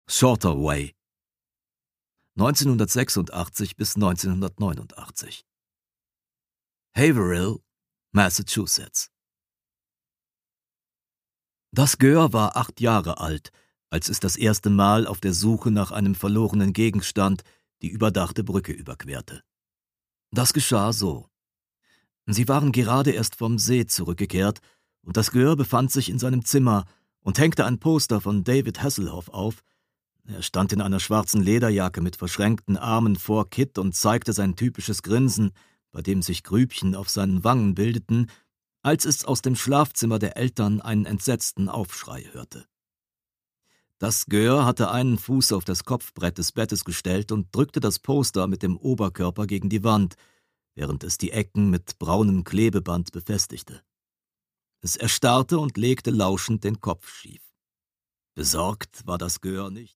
Shorter Way 1986 bis 1989. Haverhill, Massachusetts. Das Gör war 8 Jahre alt, als es das erste Mal auf der Suche nach einem verlorenen Gegenstand die überdachte Brücke überquerte. Das geschah so. Sie waren gerade erst vom See zurückgekehrt, und das Gör befand sich in seinem Zimmer und hängte ein Poster von David Hasselhoff auf. Er stand in einer schwarzen Lederjacke mit verschränkten Armen vor Kit und zeigte sein typisches Grinsen, bei dem sich Grübchen auf seinen Wangen bildeten, als es aus dem Schlafzimmer der Eltern einen entsetzten Aufschrei hörte. Das Gör hatte einen Fuß auf das Kopfbrett des Bettes gestellt und drückte das Poster mit dem Oberkörper gegen die Wand, während es die Ecken mit braunem Klebeband befestigte. Es erstarrte und legte lauschend den Kopf schief. Besorgt war das Gör nicht.